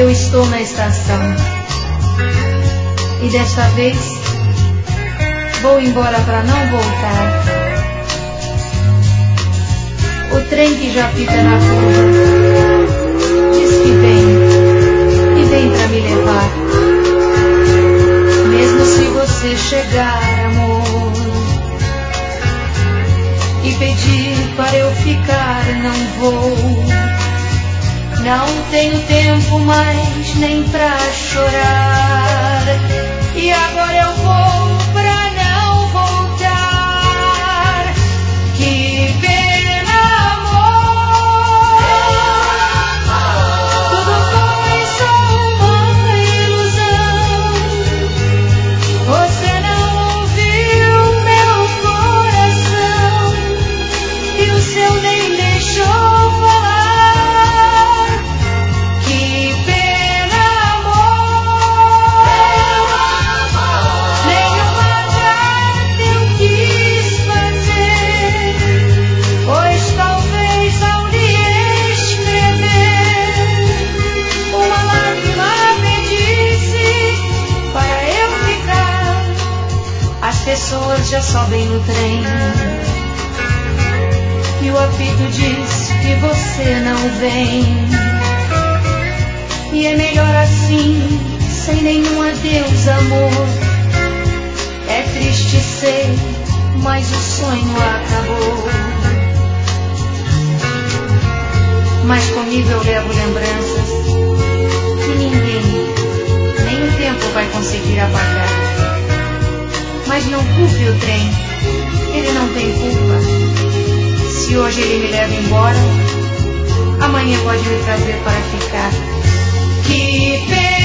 Eu estou na estação e desta vez vou embora para não voltar. O trem que já fica na curva diz que vem e vem pra me levar. Mesmo se você chegar, amor, e pedir para eu ficar, não vou. Não tenho tempo mais nem pra chorar. E agora eu vou pra não voltar. Que pena, amor. Tudo foi só uma ilusão. Você não ouviu meu coração e o seu nem deixou falar. Pessoas já sobem no trem e o apito diz que você não vem. E é melhor assim, sem nenhum adeus, amor. É triste ser, mas o sonho acabou. Mas comigo eu levo lembranças que ninguém, nem o tempo vai conseguir apagar. Mas não culpe o trem, ele não tem culpa. Se hoje ele me leva embora, amanhã pode me trazer para ficar. Que pena.